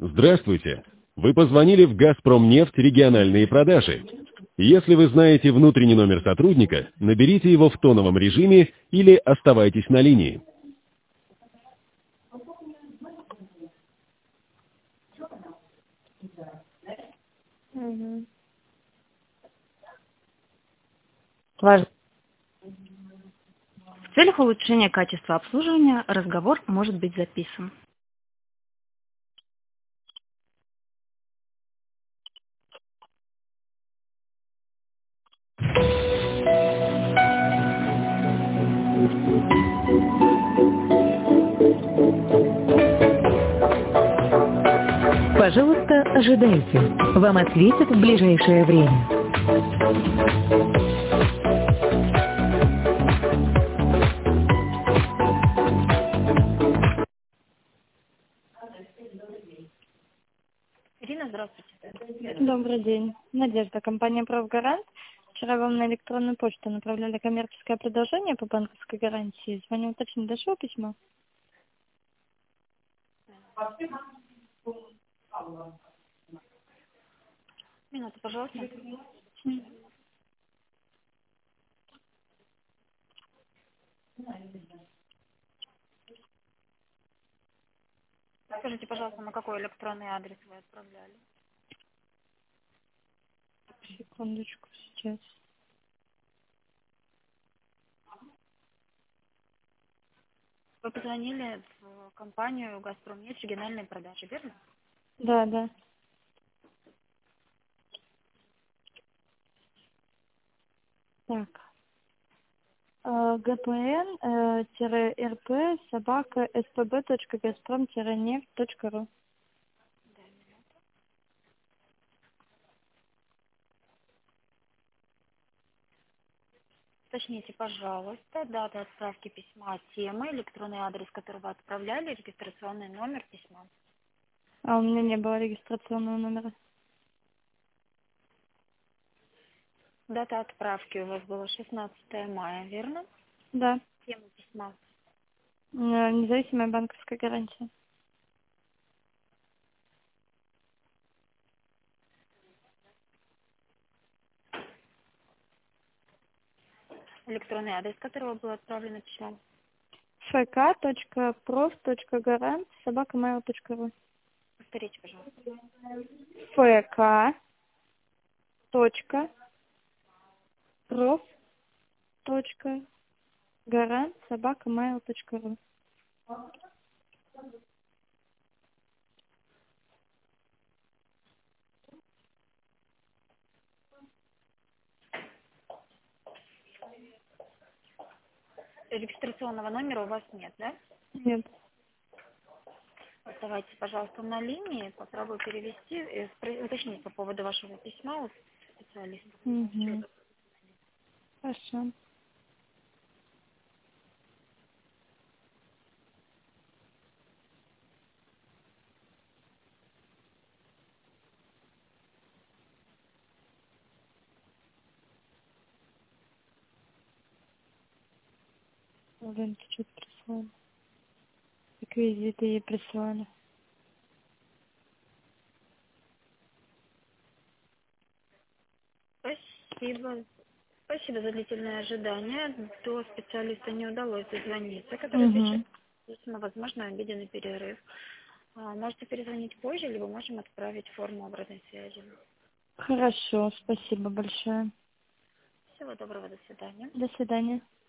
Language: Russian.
Здравствуйте. Вы позвонили в «Газпромнефть» региональные продажи. Если вы знаете внутренний номер сотрудника, наберите его в тоновом режиме или оставайтесь на линии. Мгм. Ваш- В целях улучшения качества обслуживания разговор может быть записан. Пожалуйста, ожидайте. Вам ответят в ближайшее время. Ирина, здравствуйте. Добрый день. Надежда, компания «Правгарант». Вчера вам на электронную почту направляли коммерческое предложение по банковской гарантии. Звоню уточнить, дошло письмо? Минуту, пожалуйста. Скажите, пожалуйста, на какой электронный адрес вы отправляли? Секундочку, сейчас. Вы позвонили в компанию «Газпромнефть» региональные продажи, верно? Да, да. Так. ГПН-РП собака spb.газпром-нефть.ру. Уточните, пожалуйста, дату отправки письма, тема, электронный адрес, который вы отправляли, регистрационный номер письма. А у меня не было регистрационного номера. Дата отправки у вас была 16 мая, верно? Да. Тема письма. Независимая банковская гарантия. Электронный адрес, которого было отправлено письмо. fk.prof.garant собака.mail.ru. Повторите, пожалуйста. fk.prof.garant собака.mail.ru. Регистрационного номера у вас нет, да? Нет. Оставайтесь, пожалуйста, на линии, попробую перевести, уточнить по поводу вашего письма у специалиста. Угу. Хорошо. Блин, ты что-то прислали. Реквизиты ей прислали. Спасибо. Спасибо за длительное ожидание. До специалиста не удалось дозвониться, который отвечает. Угу. Возможно, обеденный перерыв. Можете перезвонить позже, либо можем отправить форму обратной связи. Хорошо, спасибо большое. Всего доброго, до свидания. До свидания.